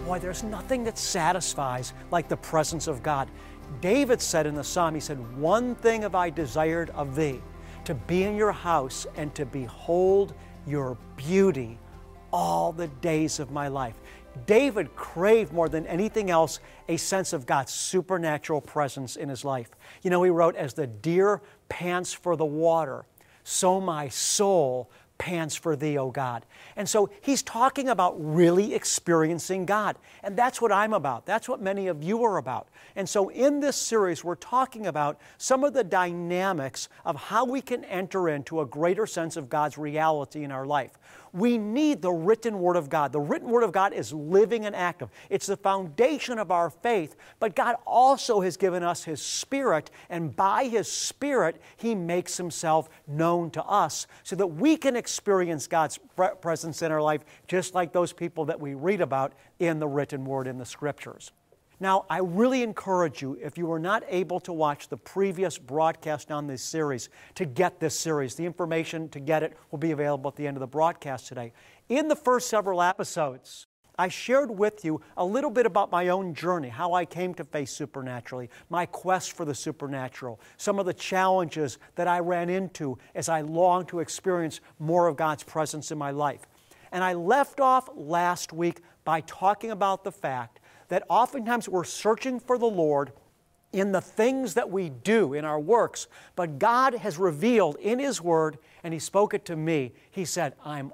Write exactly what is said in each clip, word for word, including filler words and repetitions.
Boy, there's nothing that satisfies like the presence of God. David said in the Psalm, he said, "One thing have I desired of thee, to be in your house and to behold your beauty all the days of my life." David craved more than anything else a sense of God's supernatural presence in his life. You know, he wrote, "As the deer pants for the water, so my soul pants for thee, O God." And so he's talking about really experiencing God. And that's what I'm about. That's what many of you are about. And so in this series, we're talking about some of the dynamics of how we can enter into a greater sense of God's reality in our life. We need the written Word of God. The written Word of God is living and active. It's the foundation of our faith, but God also has given us His Spirit, and by His Spirit, He makes Himself known to us so that we can experience God's presence in our life just like those people that we read about in the written Word in the Scriptures. Now, I really encourage you, if you were not able to watch the previous broadcast on this series, to get this series. The information to get it will be available at the end of the broadcast today. In the first several episodes, I shared with you a little bit about my own journey, how I came to face supernaturally, my quest for the supernatural, some of the challenges that I ran into as I longed to experience more of God's presence in my life. And I left off last week by talking about the fact that oftentimes we're searching for the Lord in the things that we do, in our works, but God has revealed in His Word, and He spoke it to me. He said, "I'm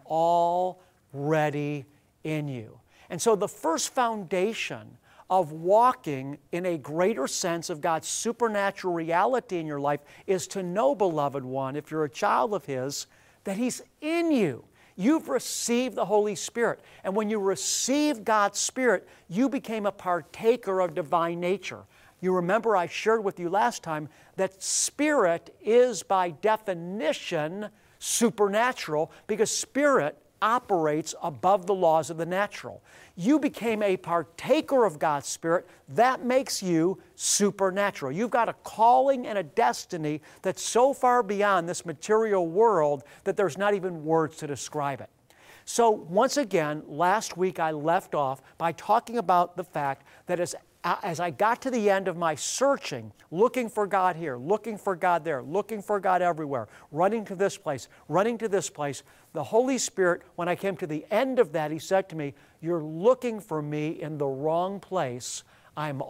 already in you." And so the first foundation of walking in a greater sense of God's supernatural reality in your life is to know, beloved one, if you're a child of His, that He's in you. You've received the Holy Spirit. And when you received God's Spirit, you became a partaker of divine nature. You remember I shared with you last time that Spirit is by definition supernatural because Spirit operates above the laws of the natural. You became a partaker of God's Spirit. That makes you supernatural. You've got a calling and a destiny that's so far beyond this material world that there's not even words to describe it. So once again, last week I left off by talking about the fact that as As I got to the end of my searching, looking for God here, looking for God there, looking for God everywhere, running to this place, running to this place, the Holy Spirit, when I came to the end of that, He said to me, "You're looking for me in the wrong place. I'm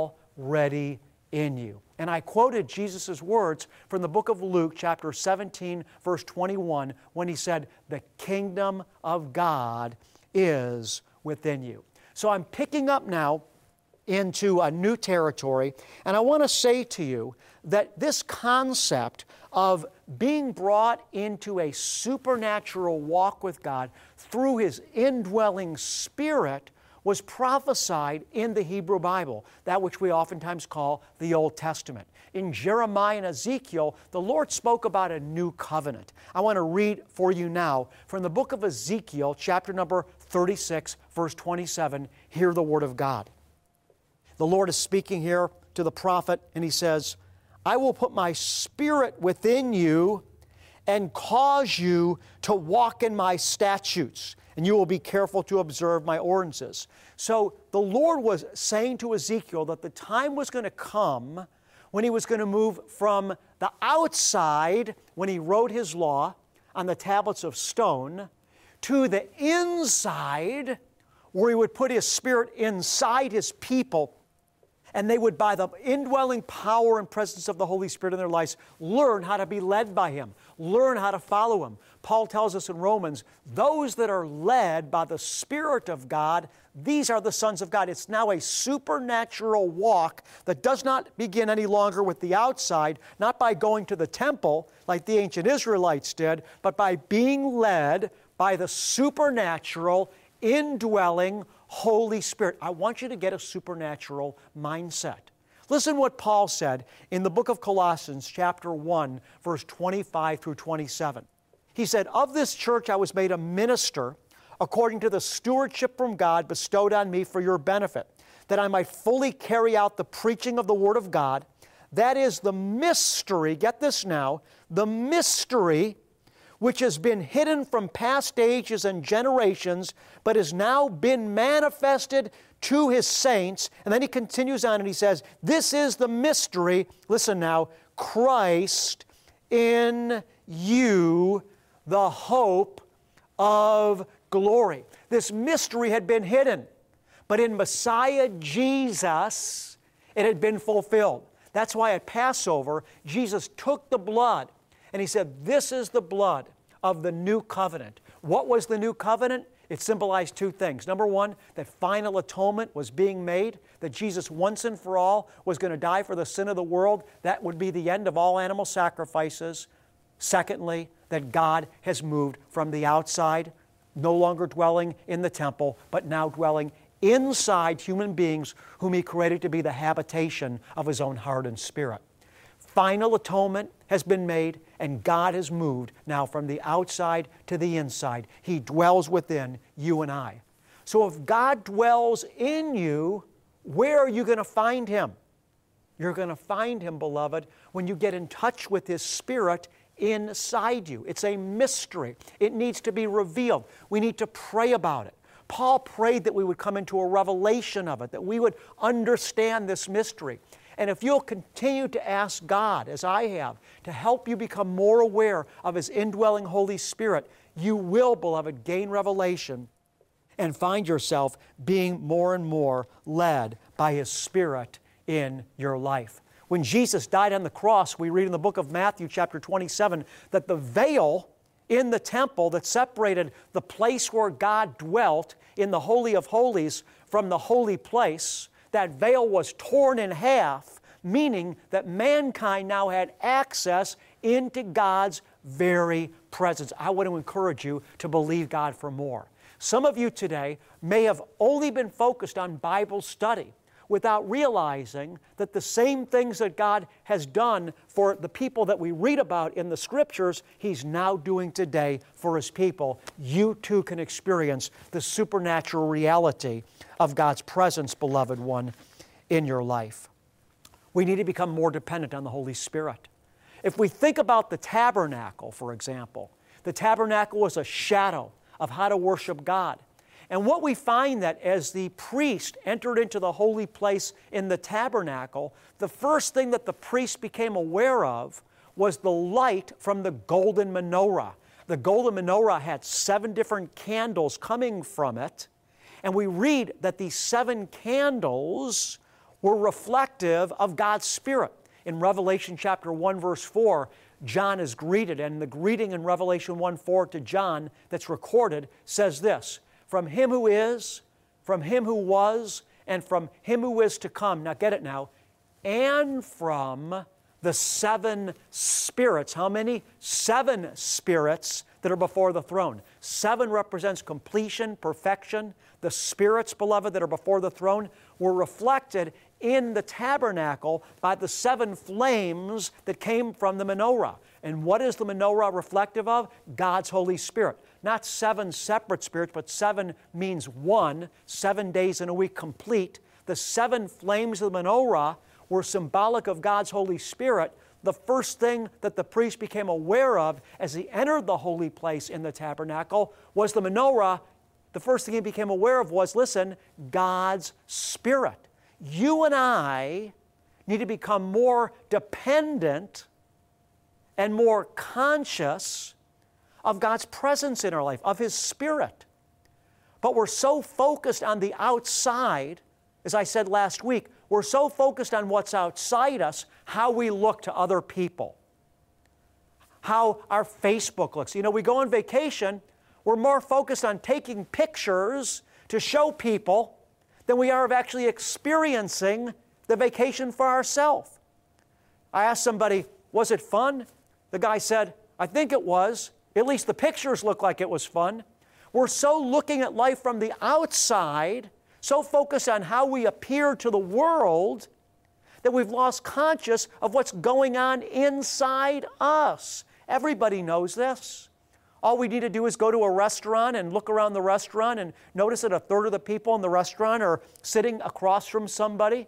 already in you." And I quoted Jesus' words from the book of Luke, chapter seventeen, verse twenty-one, when He said, "The kingdom of God is within you." So I'm picking up now into a new territory. And I want to say to you that this concept of being brought into a supernatural walk with God through His indwelling Spirit was prophesied in the Hebrew Bible, that which we oftentimes call the Old Testament. In Jeremiah and Ezekiel, the Lord spoke about a new covenant. I want to read for you now from the book of Ezekiel, chapter number thirty-six, verse twenty-seven. Hear the word of God. The Lord is speaking here to the prophet, and He says, "I will put my Spirit within you and cause you to walk in my statutes, and you will be careful to observe my ordinances." So the Lord was saying to Ezekiel that the time was going to come when He was going to move from the outside, when He wrote His law on the tablets of stone, to the inside, where He would put His Spirit inside His people. And they would, by the indwelling power and presence of the Holy Spirit in their lives, learn how to be led by Him, learn how to follow Him. Paul tells us in Romans, those that are led by the Spirit of God, these are the sons of God. It's now a supernatural walk that does not begin any longer with the outside, not by going to the temple like the ancient Israelites did, but by being led by the supernatural, indwelling Holy Spirit. I want you to get a supernatural mindset. Listen what Paul said in the book of Colossians, chapter one, verse twenty-five through twenty-seven. He said, "Of this church I was made a minister according to the stewardship from God bestowed on me for your benefit, that I might fully carry out the preaching of the Word of God. That is the mystery," get this now, "the mystery which has been hidden from past ages and generations, but has now been manifested to His saints. And then he continues on and he says, this is the mystery, listen now, Christ in you, the hope of glory. This mystery had been hidden, but in Messiah Jesus, it had been fulfilled. That's why at Passover, Jesus took the blood and He said, this is the blood of the new covenant. What was the new covenant? It symbolized two things. Number one, that final atonement was being made, that Jesus once and for all was going to die for the sin of the world. That would be the end of all animal sacrifices. Secondly, that God has moved from the outside, no longer dwelling in the temple, but now dwelling inside human beings whom He created to be the habitation of His own heart and spirit. Final atonement has been made, and God has moved now from the outside to the inside. He dwells within you and I. So if God dwells in you, where are you going to find Him? You're going to find Him, beloved, when you get in touch with His Spirit inside you. It's a mystery. It needs to be revealed. We need to pray about it. Paul prayed that we would come into a revelation of it, that we would understand this mystery. And if you'll continue to ask God, as I have, to help you become more aware of His indwelling Holy Spirit, you will, beloved, gain revelation and find yourself being more and more led by His Spirit in your life. When Jesus died on the cross, we read in the book of Matthew chapter twenty-seven that the veil in the temple that separated the place where God dwelt in the Holy of Holies from the holy place, that veil was torn in half, meaning that mankind now had access into God's very presence. I want to encourage you to believe God for more. Some of you today may have only been focused on Bible study without realizing that the same things that God has done for the people that we read about in the Scriptures, He's now doing today for His people. You too can experience the supernatural reality of God's presence, beloved one, in your life. We need to become more dependent on the Holy Spirit. If we think about the tabernacle, for example, the tabernacle was a shadow of how to worship God. And what we find that as the priest entered into the holy place in the tabernacle, the first thing that the priest became aware of was the light from the golden menorah. The golden menorah had seven different candles coming from it. And we read that these seven candles were reflective of God's Spirit. In Revelation chapter one, verse four, John is greeted, and the greeting in Revelation one four to John that's recorded says this, from Him who is, from Him who was, and from Him who is to come. Now get it now. And from the seven spirits. How many? Seven spirits that are before the throne. Seven represents completion, perfection. The spirits, beloved, that are before the throne were reflected in the tabernacle by the seven flames that came from the menorah. And what is the menorah reflective of? God's Holy Spirit. Not seven separate spirits, but seven means one, seven days in a week complete. The seven flames of the menorah were symbolic of God's Holy Spirit. The first thing that the priest became aware of as he entered the holy place in the tabernacle was the menorah. The first thing he became aware of was, listen, God's Spirit. You and I need to become more dependent and more conscious of God's presence in our life, of His Spirit. But we're so focused on the outside, as I said last week, we're so focused on what's outside us, how we look to other people, how our Facebook looks. You know, we go on vacation, we're more focused on taking pictures to show people than we are of actually experiencing the vacation for ourselves. I asked somebody, was it fun? The guy said, I think it was. At least the pictures look like it was fun. We're so looking at life from the outside, so focused on how we appear to the world, that we've lost conscious of what's going on inside us. Everybody knows this. All we need to do is go to a restaurant and look around the restaurant and notice that a third of the people in the restaurant are sitting across from somebody.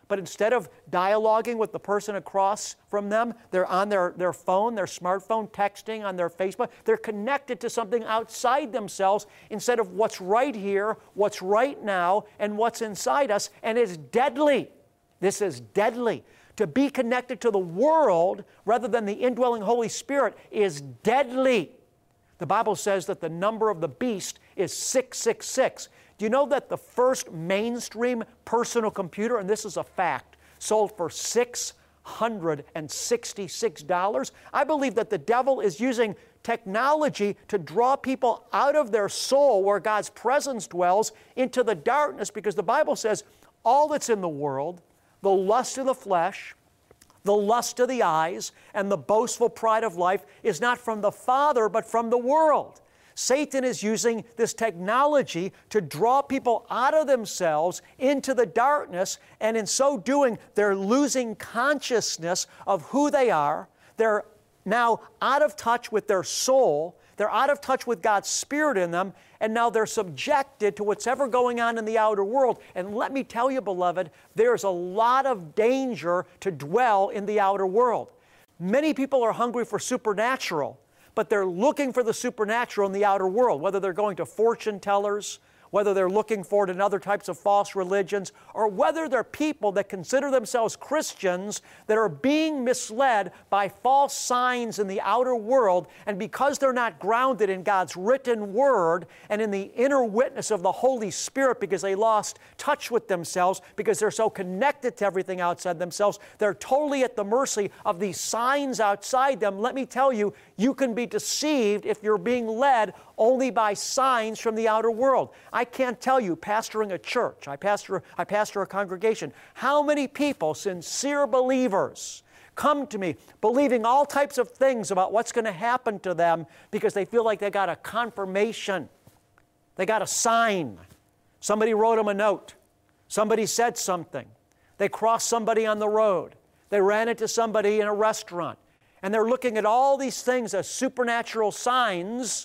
but instead of dialoguing with the person across from them, they're on their, their phone, their smartphone, texting on their Facebook. They're connected to something outside themselves instead of what's right here, what's right now, and what's inside us, and it's deadly. This is deadly. To be connected to the world rather than the indwelling Holy Spirit is deadly. The Bible says that the number of the beast is six six six. Do you know that the first mainstream personal computer, and this is a fact, sold for six hundred sixty-six dollars? I believe that the devil is using technology to draw people out of their soul where God's presence dwells into the darkness, because the Bible says all that's in the world, the lust of the flesh, the lust of the eyes, and the boastful pride of life is not from the Father, but from the world. Satan is using this technology to draw people out of themselves into the darkness, and in so doing, they're losing consciousness of who they are. They're now out of touch with their soul. They're out of touch with God's Spirit in them, and now they're subjected to what's ever going on in the outer world. And let me tell you, beloved, there's a lot of danger to dwell in the outer world. Many people are hungry for supernatural, but they're looking for the supernatural in the outer world, whether they're going to fortune tellers, whether they're looking for it in other types of false religions, or whether they're people that consider themselves Christians that are being misled by false signs in the outer world, and because they're not grounded in God's written Word and in the inner witness of the Holy Spirit, because they lost touch with themselves, because they're so connected to everything outside themselves, they're totally at the mercy of these signs outside them. Let me tell you, you can be deceived if you're being led only by signs from the outer world. I can't tell you, pastoring a church, I pastor, I pastor a congregation, how many people, sincere believers, come to me believing all types of things about what's going to happen to them because they feel like they got a confirmation. They got a sign. Somebody wrote them a note. Somebody said something. They crossed somebody on the road. They ran into somebody in a restaurant. And they're looking at all these things as supernatural signs.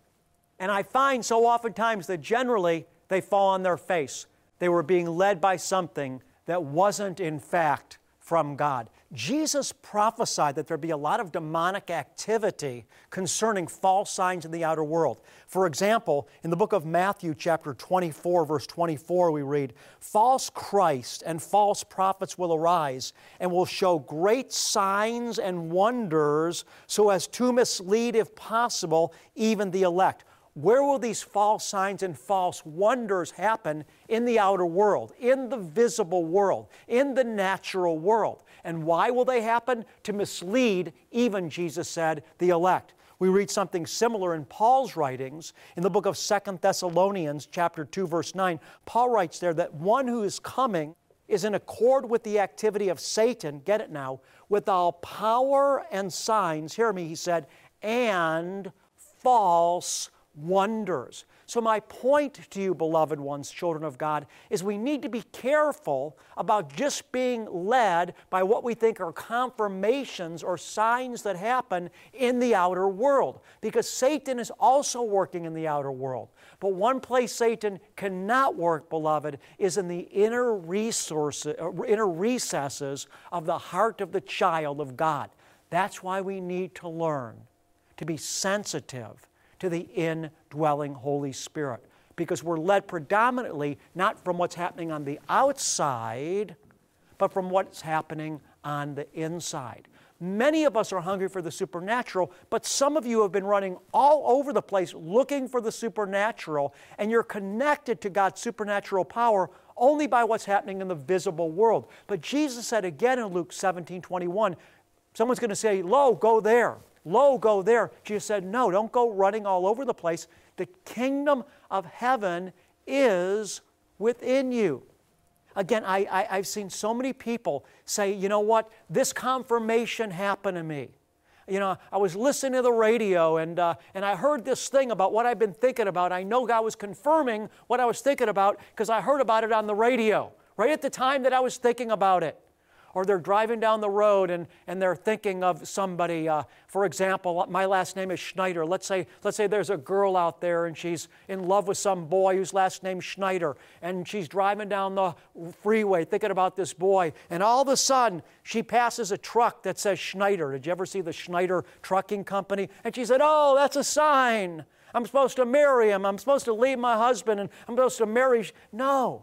And I find so oftentimes that generally they fall on their face. They were being led by something that wasn't in fact from God. Jesus prophesied that there'd be a lot of demonic activity concerning false signs in the outer world. For example, in the book of Matthew chapter twenty-four, verse twenty-four, we read, "False Christ and false prophets will arise and will show great signs and wonders so as to mislead, if possible, even the elect." Where will these false signs and false wonders happen? In the outer world, in the visible world, in the natural world. And why will they happen? To mislead, even, Jesus said, the elect. We read something similar in Paul's writings. In the book of Second Thessalonians, chapter two, verse nine, Paul writes there that one who is coming is in accord with the activity of Satan, get it now, with all power and signs, hear me, he said, and false wonders. So my point to you, beloved ones, children of God, is we need to be careful about just being led by what we think are confirmations or signs that happen in the outer world, because Satan is also working in the outer world. But one place Satan cannot work, beloved, is in the inner resources, inner recesses of the heart of the child of God. That's why we need to learn to be sensitive to the indwelling Holy Spirit, because we're led predominantly not from what's happening on the outside, but from what's happening on the inside. Many of us are hungry for the supernatural, but some of you have been running all over the place looking for the supernatural, and you're connected to God's supernatural power only by what's happening in the visible world. But Jesus said again in Luke seventeen twenty-one, someone's going to say, "Lo, go there. Lo, go there." Jesus said, no, don't go running all over the place. The kingdom of heaven is within you. Again, I, I, I've seen so many people say, you know what, this confirmation happened to me. You know, I was listening to the radio and, uh, and I heard this thing about what I've been thinking about. I know God was confirming what I was thinking about because I heard about it on the radio, right at the time that I was thinking about it. Or they're driving down the road and, and they're thinking of somebody. Uh, for example, my last name is Schneider. Let's say, let's say there's a girl out there and she's in love with some boy whose last name's Schneider. And she's driving down the freeway thinking about this boy. And all of a sudden, she passes a truck that says Schneider. Did you ever see the Schneider Trucking Company? And she said, oh, that's a sign. I'm supposed to marry him. I'm supposed to leave my husband and I'm supposed to marry. No.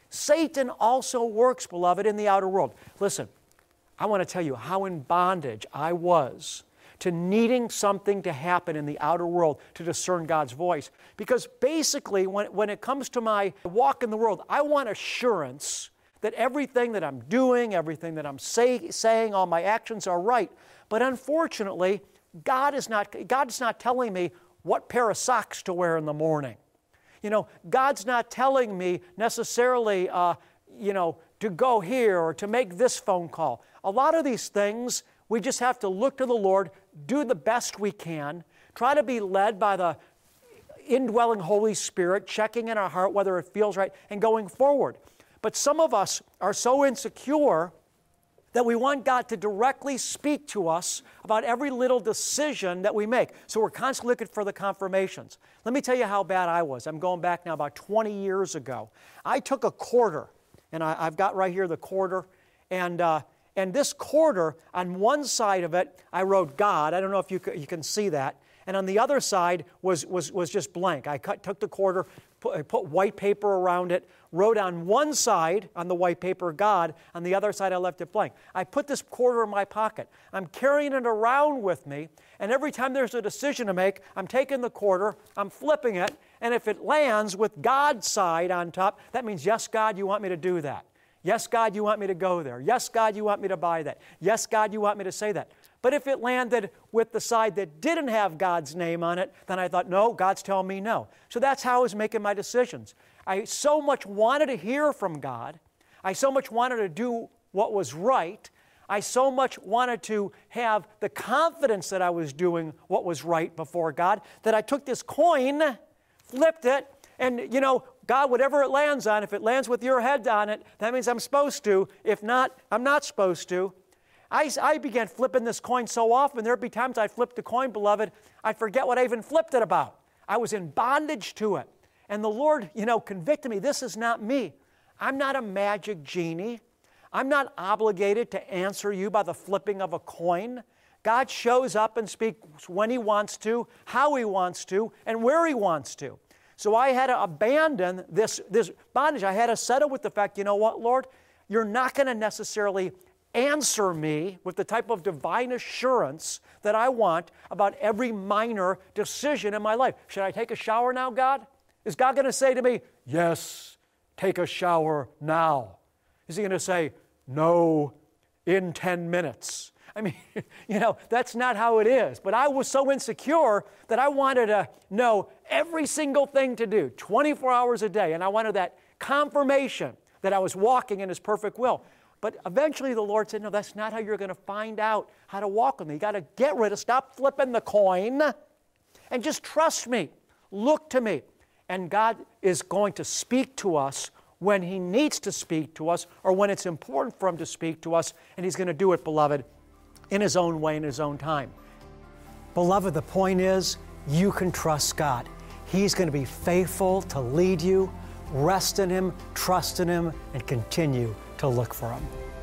Satan also works, beloved, in the outer world. Listen, I want to tell you how in bondage I was to needing something to happen in the outer world to discern God's voice. Because basically, when, when it comes to my walk in the world, I want assurance that everything that I'm doing, everything that I'm say, saying, all my actions are right. But unfortunately, God is not, God is not telling me what pair of socks to wear in the morning. You know, God's not telling me necessarily, uh, you know, to go here or to make this phone call. A lot of these things, we just have to look to the Lord, do the best we can, try to be led by the indwelling Holy Spirit, checking in our heart whether it feels right, and going forward. But some of us are so insecure that we want God to directly speak to us about every little decision that we make. So we're constantly looking for the confirmations. Let me tell you how bad I was. I'm going back now about twenty years ago. I took a quarter, and I, I've got right here the quarter, and uh, and this quarter, on one side of it, I wrote God. I don't know if you, c- you can see that. And on the other side was, was, was just blank. I cut, took the quarter, put, put white paper around it, wrote on one side on the white paper God, on the other side I left it blank. I put this quarter in my pocket. I'm carrying it around with me, and every time there's a decision to make, I'm taking the quarter, I'm flipping it, and if it lands with God's side on top, that means, yes, God, you want me to do that. Yes, God, you want me to go there. Yes, God, you want me to buy that. Yes, God, you want me to say that. But if it landed with the side that didn't have God's name on it, then I thought, no, God's telling me no. So that's how I was making my decisions. I so much wanted to hear from God. I so much wanted to do what was right. I so much wanted to have the confidence that I was doing what was right before God that I took this coin, flipped it, and, you know, God, whatever it lands on, if it lands with your head on it, that means I'm supposed to. If not, I'm not supposed to. I, I began flipping this coin so often, there'd be times I'd flip the coin, beloved, I'd forget what I even flipped it about. I was in bondage to it. And the Lord, you know, convicted me. This is not me. I'm not a magic genie. I'm not obligated to answer you by the flipping of a coin. God shows up and speaks when He wants to, how He wants to, and where He wants to. So I had to abandon this, this bondage. I had to settle with the fact, you know what, Lord? You're not going to necessarily answer me with the type of divine assurance that I want about every minor decision in my life. Should I take a shower now, God? Is God going to say to me, yes, take a shower now? Is He going to say, no, in ten minutes? I mean, you know, that's not how it is. But I was so insecure that I wanted to know every single thing to do, twenty-four hours a day, and I wanted that confirmation that I was walking in His perfect will. But eventually the Lord said, no, that's not how you're going to find out how to walk with me. You got to get rid of, stop flipping the coin, and just trust me. Look to me. And God is going to speak to us when He needs to speak to us or when it's important for Him to speak to us, and He's going to do it, beloved, in His own way, in His own time. Beloved, the point is, you can trust God. He's going to be faithful to lead you. Rest in Him, trust in Him, and continue to look for Him.